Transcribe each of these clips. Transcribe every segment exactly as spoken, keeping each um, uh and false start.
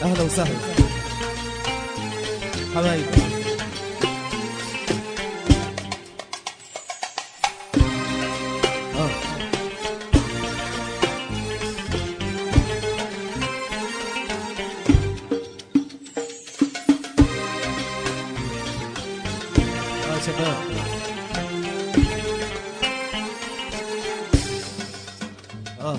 اهلا وسهلا حبايبي. شباب اه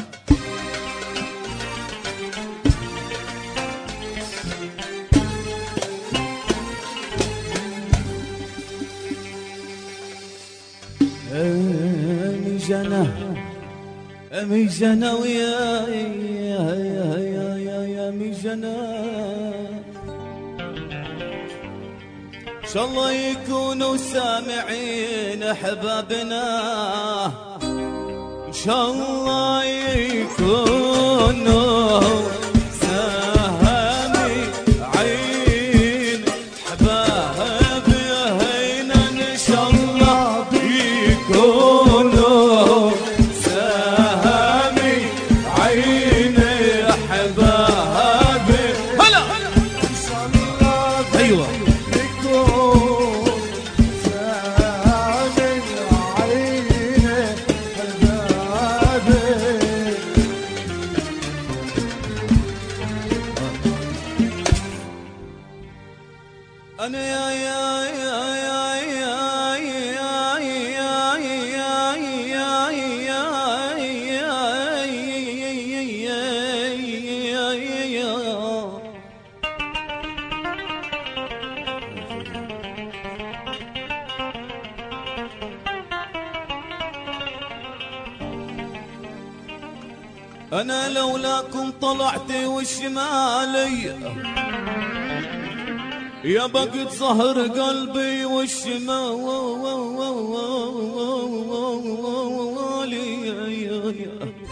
امي جنى امي جنى ويا يا يا يا يا امي جنى إن شاء الله يكونوا سامعين أحبابنا، إن شاء الله يكونوا سامعين أحبابنا، إن شاء الله يكونوا سامعين أحبابنا. هلا إن شاء الله. أيوة أنا يا يا يا يا يا يا أنا لولاكم طلعت والشمالي يا بقت ظهر قلبي والشمالي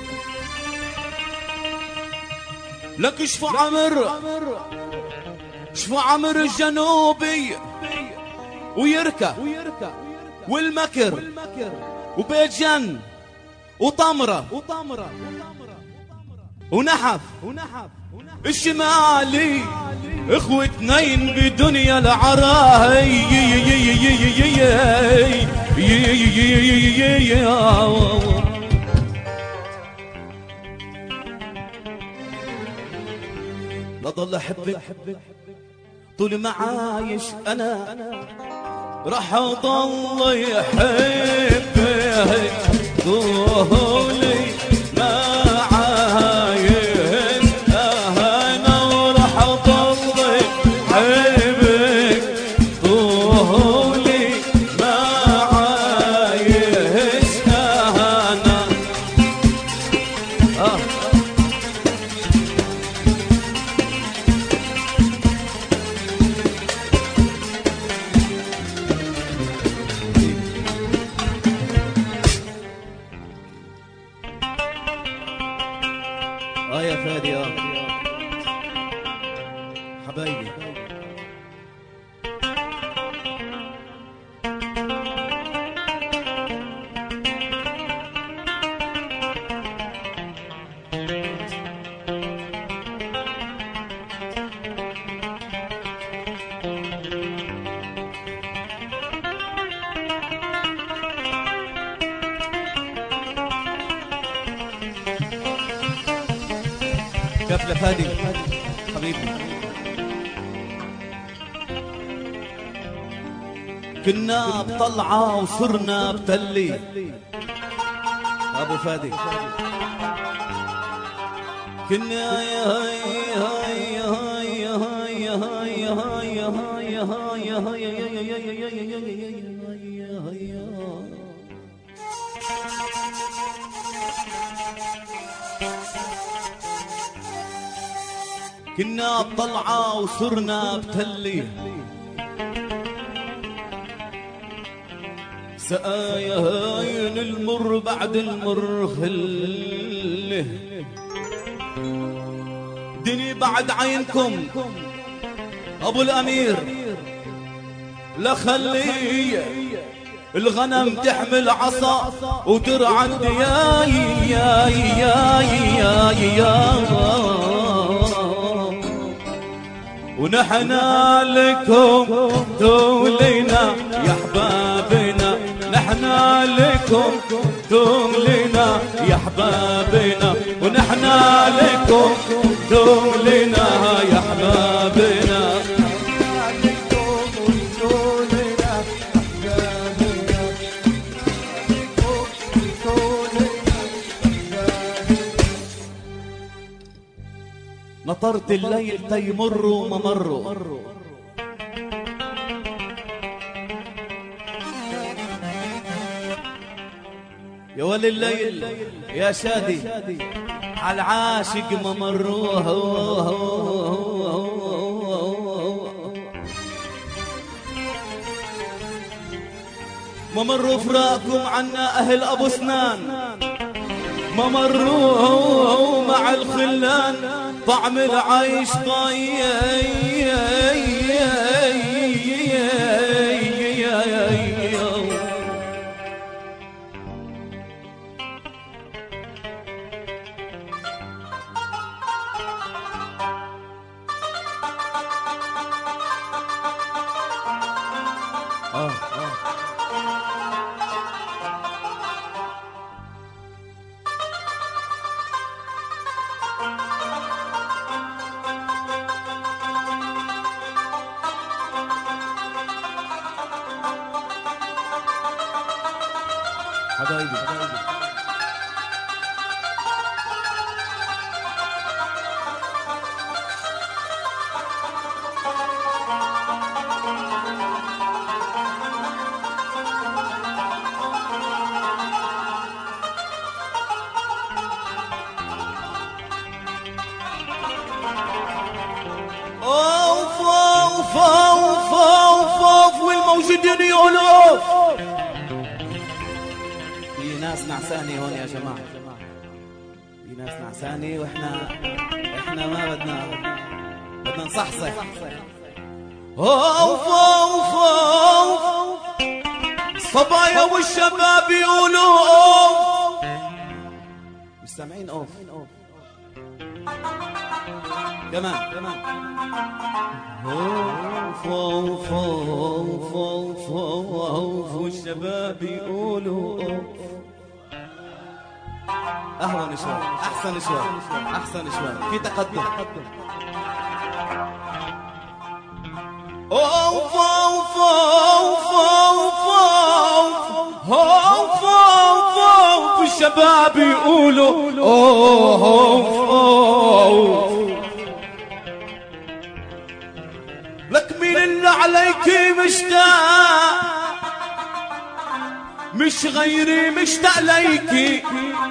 لك شفو عمر شفو عمر الجنوبي ويركا والمكر وبيت جن وطمرة ونحف الشمالي اخوة اثنين بدنيا العراي لا ضل احبك طول ما عايش انا راح اضل يحبك طولي ما اه يا فادي اه حبايبي. كفلة فادي حبيبي. كنا بطلعة وصرنا بتلي أبو فادي. كنا يا هاي هاي هاي هاي هاي هاي هاي هاي هاي كنا بطلعة وصرنا بتلي سقايا هاين المر بعد المر خله دني بعد عينكم ابو الامير لا خلي الغنم تحمل عصا وترعد يا يا يا يا يا ونحنا لكم تولينا يا احبابنا، نحنا لكم تولينا يا احبابنا، ونحنا لكم تولينا يا احبابنا. نطرت الليل تيمر وممر، يا ولي الليل يا شادي عالعاشق ممروه، ممر فراقكم عنا أهل أبو سنان، ممروا مع الخلان طعم العيش طيب. آه آه. حبايبي اوف اوف اوف اوف اوف والموجودين يقولوا في ناس نعساني هون يا جماعة، في ناس نعساني واحنا احنا ما بدنا بدنا نصحصح. اوف اوف اوف الصبايا والشباب يقولوا اوف، مش سامعين اوف كمان كمان. اوف اوف اوف اوف اوف والشباب يقولوا اوف. اهون شوي، احسن شوي، احسن شوي، في تقدم. اوف اوف اوف اوف اوف اوف اوف اوف والشباب يقولوا اوف اوف. لك مين اللي عليكي مشتاق، مش غيري مشتاق ليكي،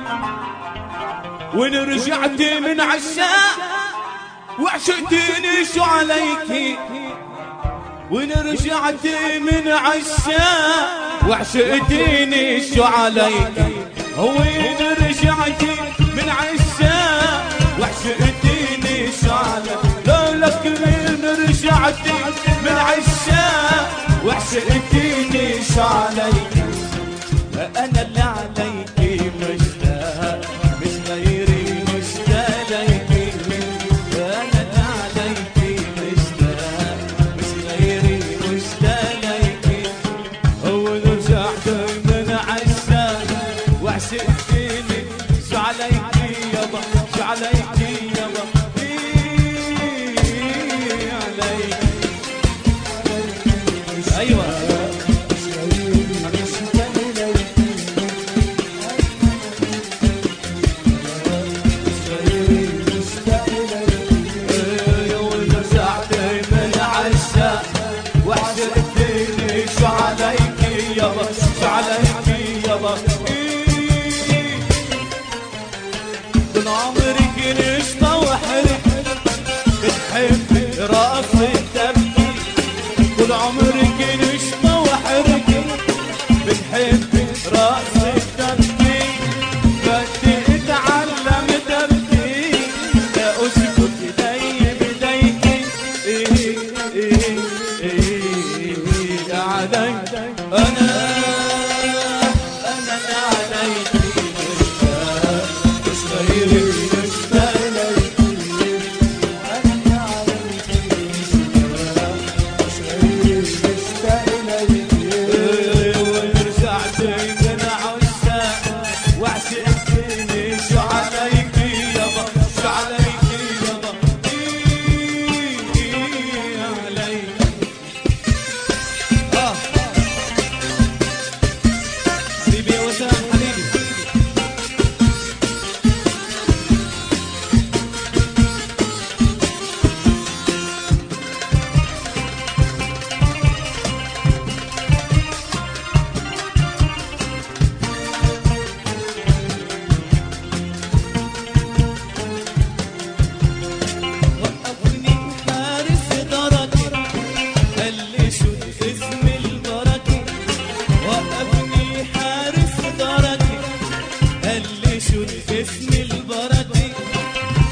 وين رجعتي من عشاق وعشقتيني شو عليكي، وين رجعتي من عشاق وعشقتيني شو عليكي، وين رجعتي من عشاق وعشقتيني شو عليكي. لو لك وين رجعتي من عشاق وعشقتيني شو عليكي، أنا اللي عليكي مشتاق مش غيري مشتاق ليكي، أنا اللي عليكي مشتاق مش غيري مشتاق ليكي، هو رجعت من عشاق وعشقتيني شو عليكي يابا، شو عليكي يابا، إيه عليكي. أيوة وعشقتيني شو عليكي يابا، شو عليكي يابا، طول عمرك نشطة وحرك بتحبي رقصة تبكي، طول عمرك نشطة وحرك بتحبي رقصة تبكي، بدي اتعلم تبكي لا اسكت ايدي بديكي، ايه ايه ايه علي انا انا عليكي مشتاق مش غيري مشتاق ليكي،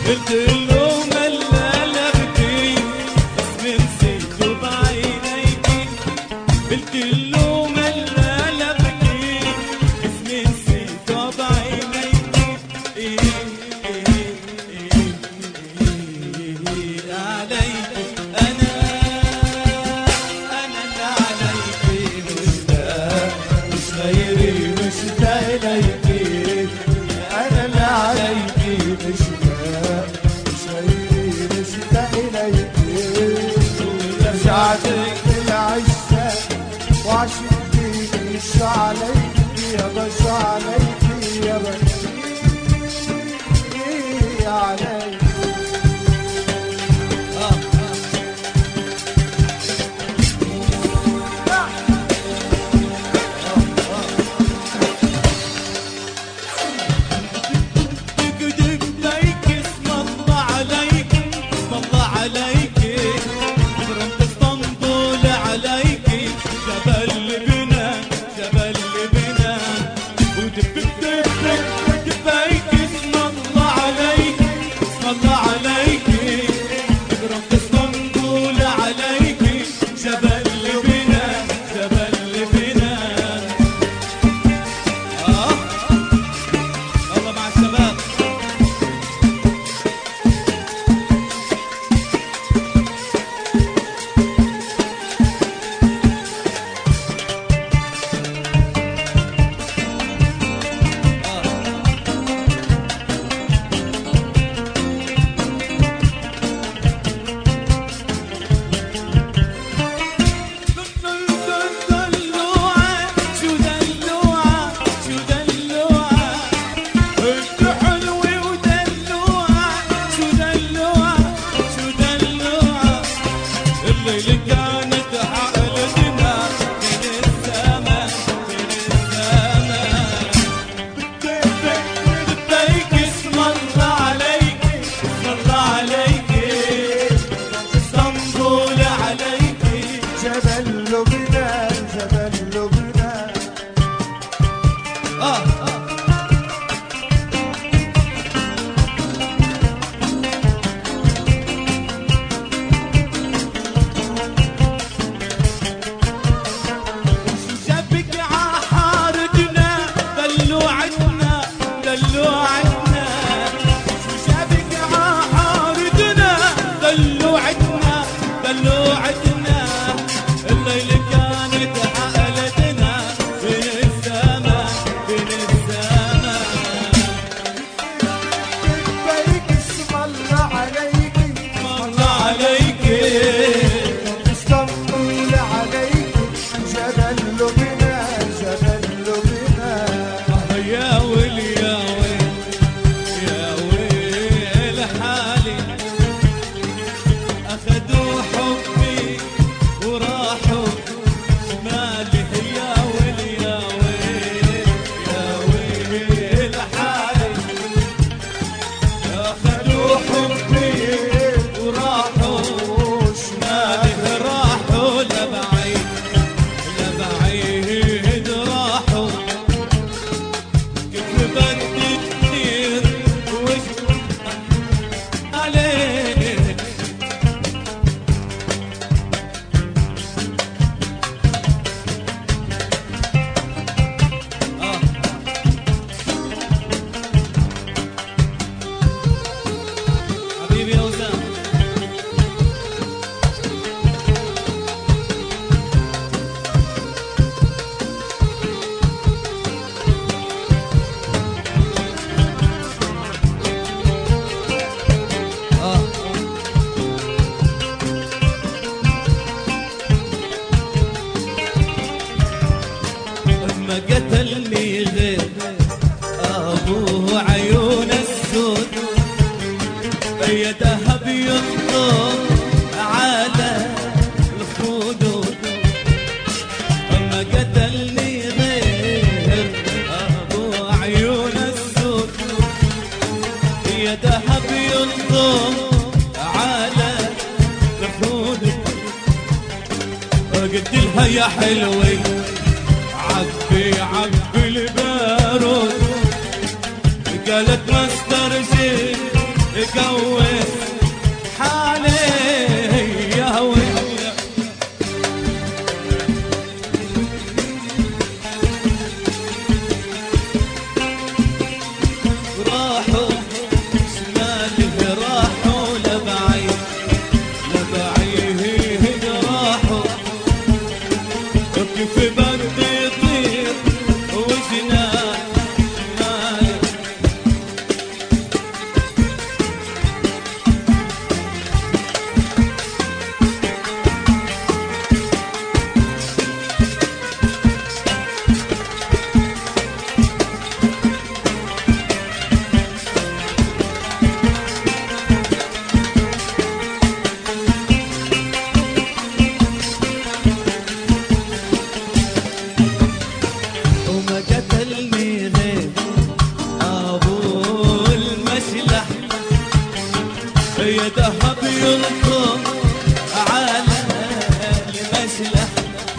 قلت له ملالة بكي اسمي نسيته بعينيكي، قلت له ملالة بكي اسمي نسيته بعينيكي. إيه إيه إيه إيه عليكي أنا أنا اللي عليكي مشتاق مش غيري مشتاق إليكي، أنا اللي عليكي مشتاق مش غيري مشتاق إليكي. رجعتك للعشاق وعشقتيني شو عليكي يابا شو عليكي يابا إيه عليكي. قتلني غير ابوه عيون السود، يا ذهب يخطر على الخدود. اما قتلني غير ابوه عيون السود، يا ذهب يخطر على الخدود. قلت لها يا حلوي عبي عبي البارود، قالت ما استرجي قوس حالي يا ويلي راحوا شماله راحوا لبعيد لبعيد راحوا كيف بدي يطير وجنان مالك ذهب ينطر على المسلح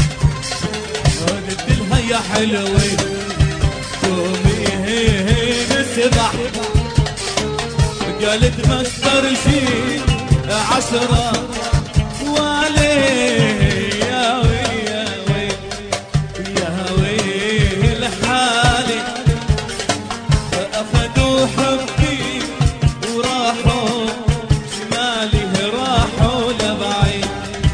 قلت لها يا حلوة قومي نسبح قالت ما استرشي عشرة والي يا ويل يا ويل يا ويل حالي أخذوا حبي وراحوا راحوا لبعيد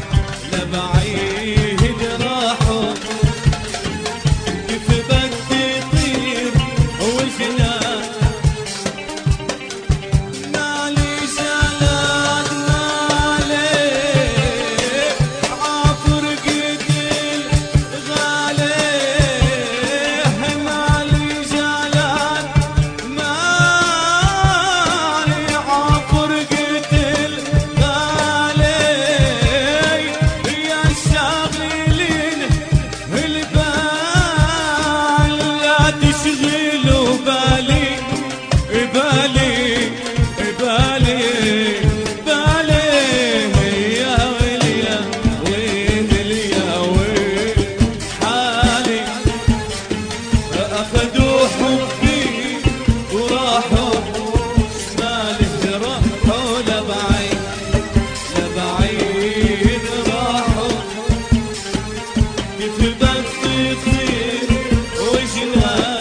لبعيد راحوا كيف بدي يطير وجنان مالي جلاد مالي عافر قتل غالي مالي جلاد مالي عافر قتل تشغلوا بالي بالي بالي بالي يا ويل يا ويل يا ويل حالي أخذوا حبي وراحوا شماله راحوا لبعيد لبعيد راحوا كيف بدي يطير وجنان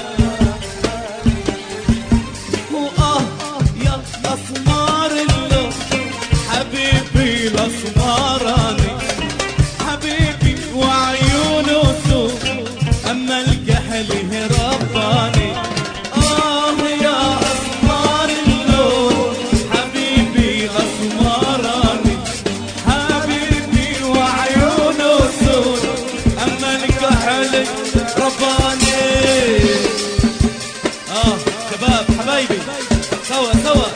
الاسمراني حبيبي وعيونه سوق اما الكحل هرباني اه يا اسمر اللون حبيبي اسمراني حبيبي وعيونه سوق اما الكحل رباني اه شباب حبايبي سوا سوا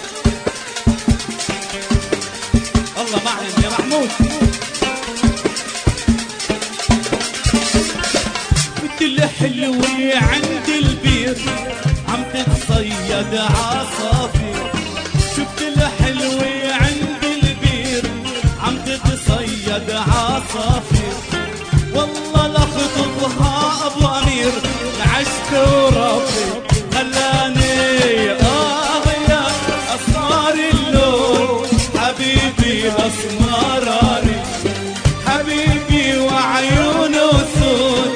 الله معلم يا محمود بنت الحلوة عند البير عم تتصيد عصافير شفت الحلوة عند البير عم تتصيد عصافير والله لخطبها ابو امير عشت وربي خلاني اه يا اسمر اللون حبيبي الاسمراني حبيبي وعيونه سود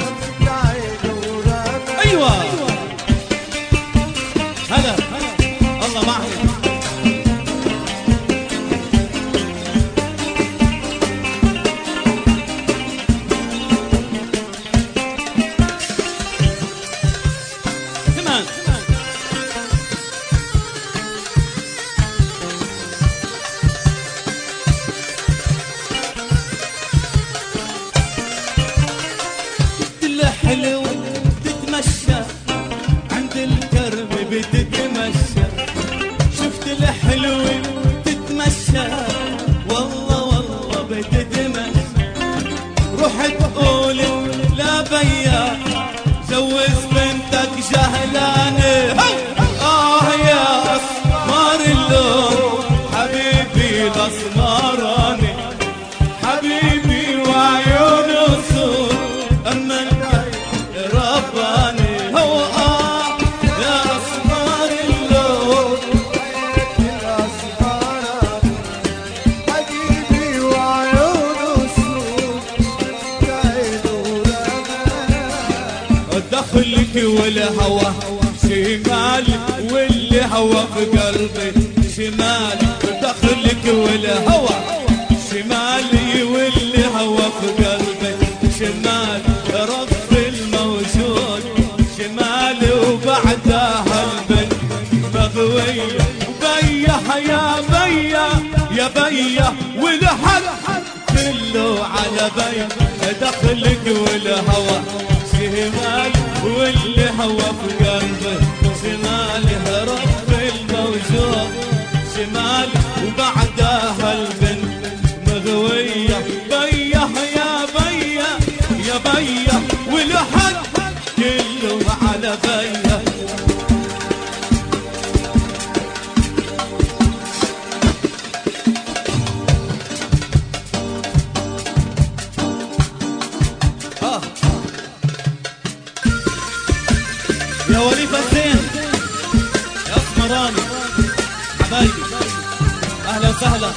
ايوه هلا الله معي كمان حلوة تتمشى عند الكرب بتتمشى شفت الحلوة تتمشى والله والله بتتمشى روح تقول لا بيا جوز بنتك جهلانة اه يا اسمر اللون حبيبي الاسمراني حبيبي وعيونه سود اما رباني هو آه يا أسمر اللون واللي هوى في قلبي شمالي دخلك والهوى شمالي واللي هوى في قلبي شمالي رب الموجود شمالي وبعدها البنت مغوية بيه يا بيه يا بيه والحل كله على بيه دخلك والهوى شمالي واللي هوى في قلبي شمالي رب الموجود شمالي وبعدها البنت مغوية بيه يا بيه يا بيه والحل كله على بيه يا وليد الزين يا اسمراني حبايبي اهلا وسهلا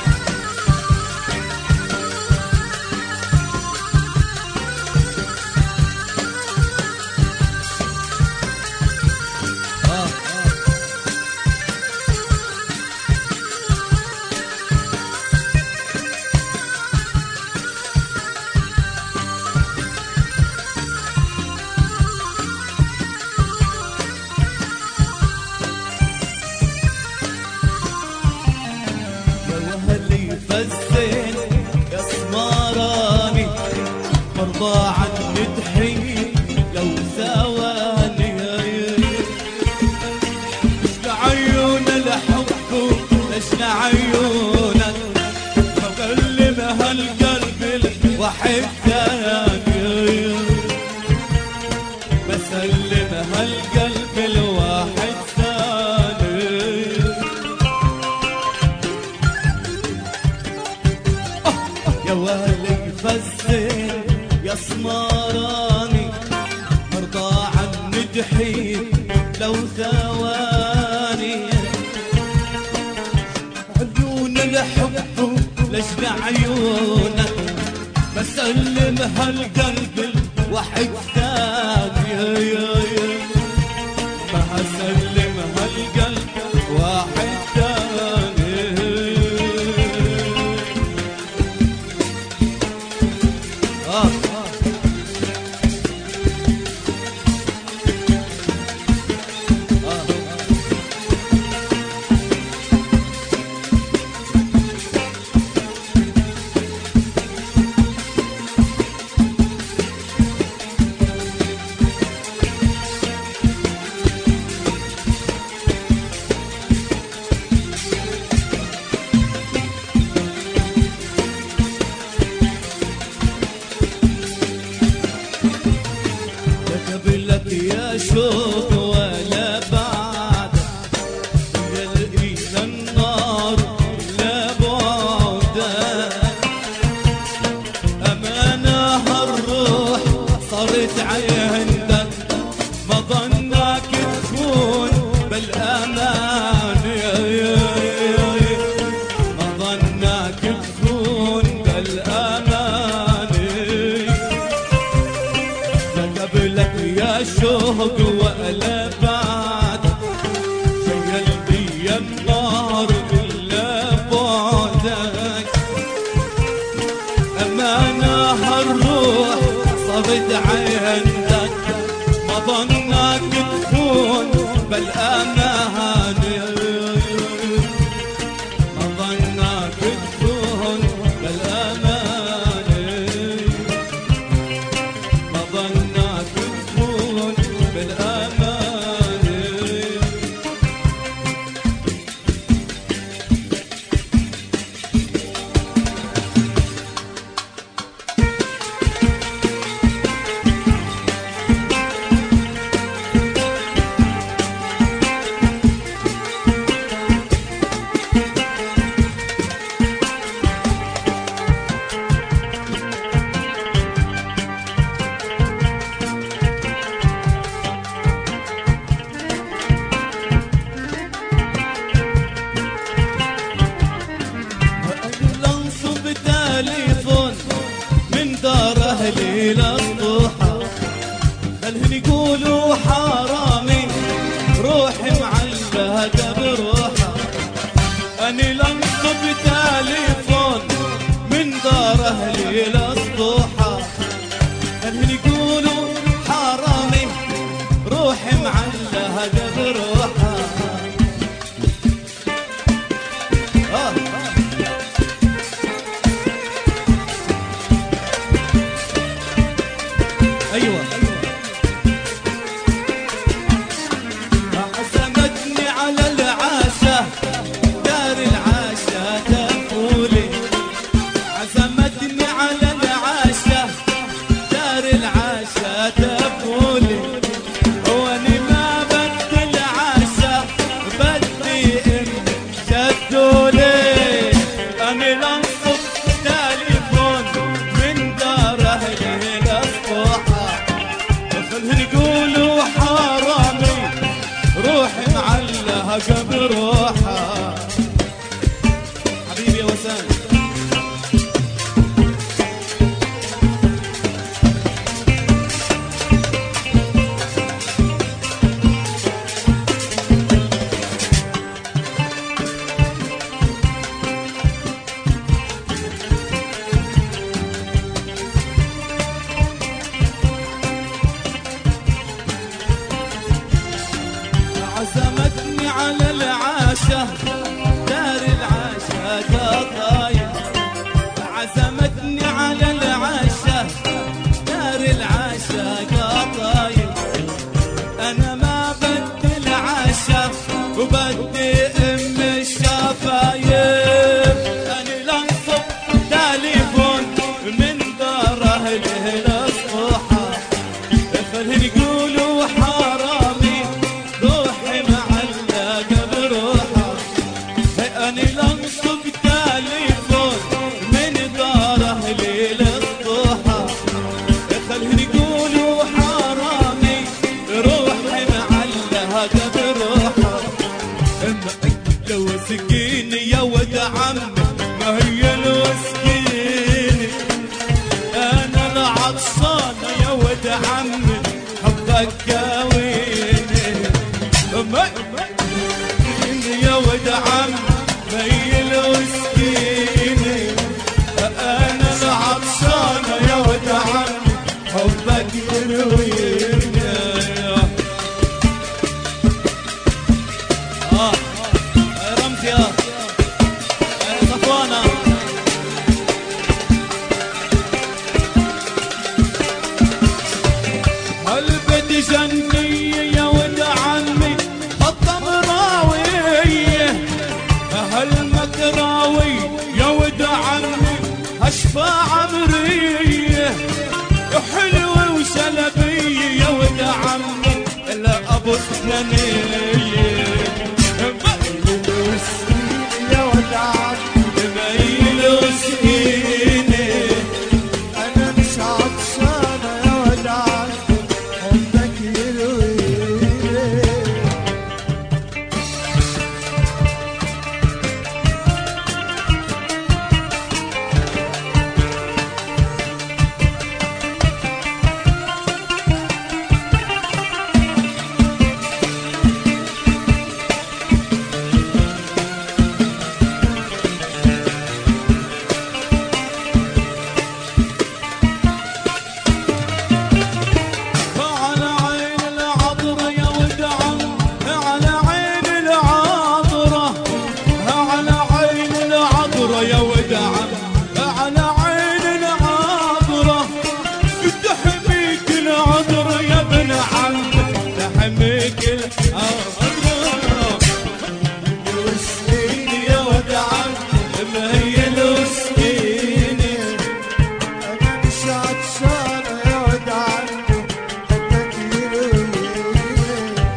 آه. فالزين يا سمراني مرضى عني تحيي لو ثواني ليش لعيون الحب ليش لعيونك مكلمها القلب الوحيد ثاني بسلمها القلب الواحد يا ولي فالزين يا سمراني مرضى عني تحيي لو ثواني عيون الحب ليش لعيونك بسلمها القلب الوحيد ثاني ما هسلمها القلب واحد ثاني آه. يا شوق ولا بعد يلقينا النار لا بعد أمانة الروح صارت عندك ما ظنك تكون بالأمان ما ظنك تكون بالأمان قبلك يا شوق ولا بعد زي قلبي النار إلا بعدك أمانة الروح صارت عندك ما ظنك تكون بالأمان ما ظنك تكون بالأمان ما ظنك تكون بالأمان بروحها. حبيبي يا وسام. عزمتني على العاشة دار العاشة قطايف. عزمتني على العاشة دار العاشة قطايف. أنا ما بدي العاشة وبدي أم الشفايف. أنا لنصب تليفون من دار أهله للصبحة خلهم يقولوا حرامي روحي معلقة بروحها. أنا لنصب تليفون من دار أهلي للصبحة خلهم يقولوا حرامي روحي معلقة بروحها. لو سكيني يا ود عمي ما هي لو سكيني أنا العطشانة يا ود عمي حبك كاويني. يا ود عمي ما هي لو سكيني أنا العطشانة يا ود عمي حبك يرويني. آه رمزي يا صفوانة. هالبيت جنية يا ود عمي الطمراوية. هالمكراوي يا ود عمي هشفى عمرية. حلوة وشلبية يا ود عمي لا أبو سنانية. يا ود عمي ميلو سكيني أنا مش عطشانة يا ود عمي حبك يرويني. على عين العطرة يا ود عمي على عين العطرة. على عين العطرة يا ود عمي على عين العطرة. تحميك العطرة يا ابن عمي تحميك العطرة. وسكيني يا ود عمي ما هي لو سكيني أنا مش عطشانة يا ود عمي حبك يرويني.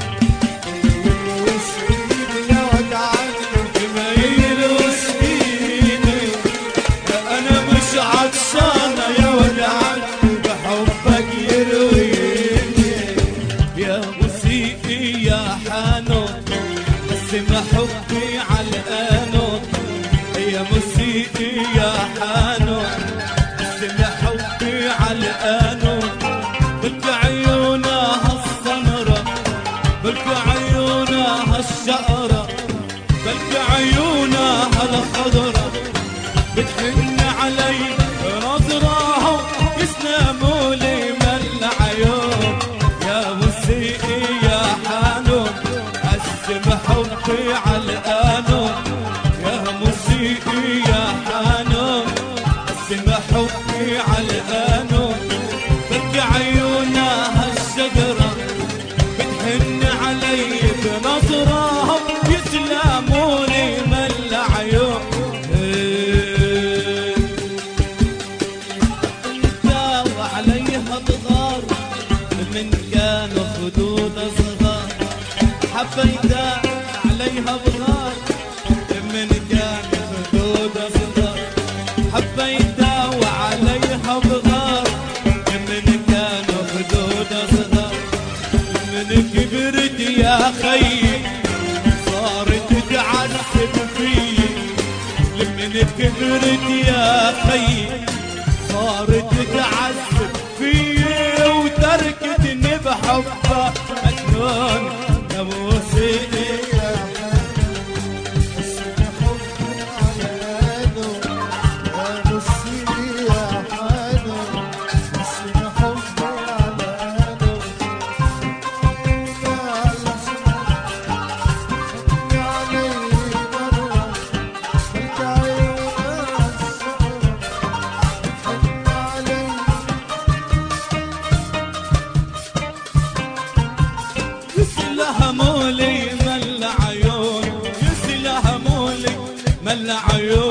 وسقيني يا ود عمي ما هي لو سكيني أنا مش عطشانة يا ود عمي بحبك يرويني. يا موسيقي يا حانوت قسم حبي على القانون. يا موسيقي يا حانوت قسم حبي على القانون. بلك عيونها السمرة بلك عيونها الشقرة بلك عيونها الخضرة بتحن علي نظرها يسلموا لي من العيون. يا موسيقي يا حانون قسم حبي على القانون. يا موسيقي يا حانون قسم حبي على القانون. بلك عيونها الشجرة بتحن علي بنظرها يسلموا لي من العيون. كبرت يا خي صارت تعذب فيي وتركتني بحبها مجنون يا موسيقي همولي مل عيون يسلى همولي مل عيون